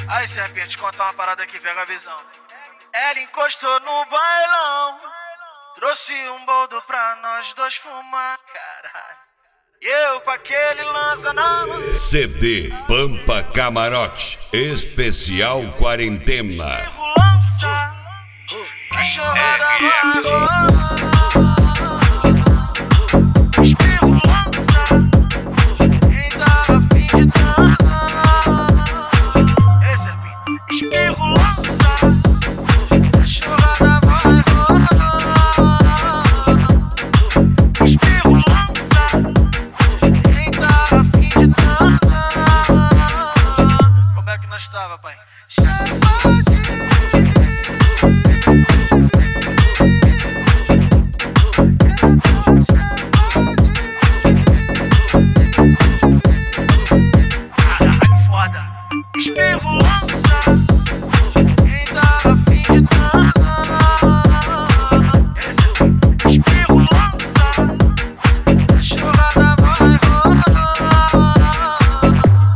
Aí, serpente, contar uma parada que pega a visão. Ela encostou no bailão, trouxe um boldo pra nós dois fumar, caralho. E eu com aquele lança na mão. CD Pampa Camarote Especial Quarentena. Lança, cachorrada vai rolar. Espirro lança, quem tá afim de danar. Ei, serpente, espirro lança, cachorrada vai rolar. Espirro lança, quem tá afim de danar. Como é que nós tava, pai? Espirro lança, quem tá afim de danar. Espirro lança, cachorrada vai rolar.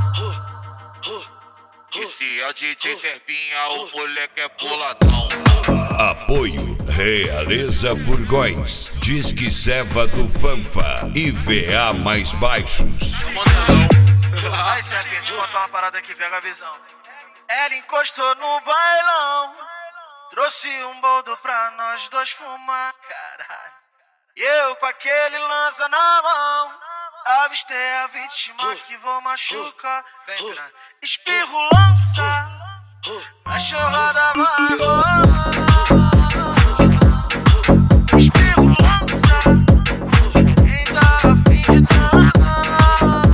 E se é DJ Serpinha, o moleque é boladão. Apoio Realeza Furgões, Disque Seva do Fanfa e VA Mais Baixos. Aí, serpente, contar uma parada que pega a visão. Ela encostou no bailão, trouxe um boldo pra nós dois fumar, caralho. E eu com aquele lança na mão, avistei a vítima que vou machucar. Vem pra espirro lança, cachorrada vai rolar. Espirro lança, quem tá afim de danar.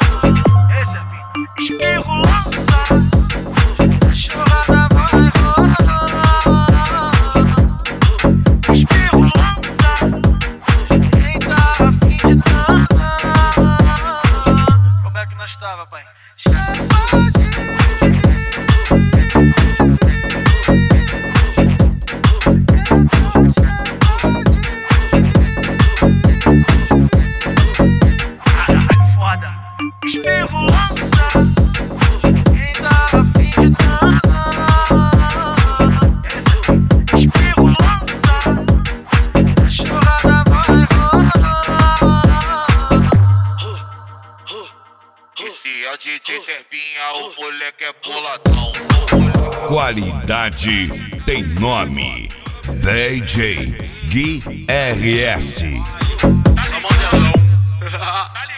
Espirro lança, cachorrada vai rolar. Espirro lança, quem tá afim de danar. Como é que nós tava, pai? Foda. Espirro lança, quem tá afim de danar. Espirro lança, cachorrada vai rolar. E se é DJ Serpinha, o moleque é boladão. Qualidade tem nome. DJ Gui RS. Tá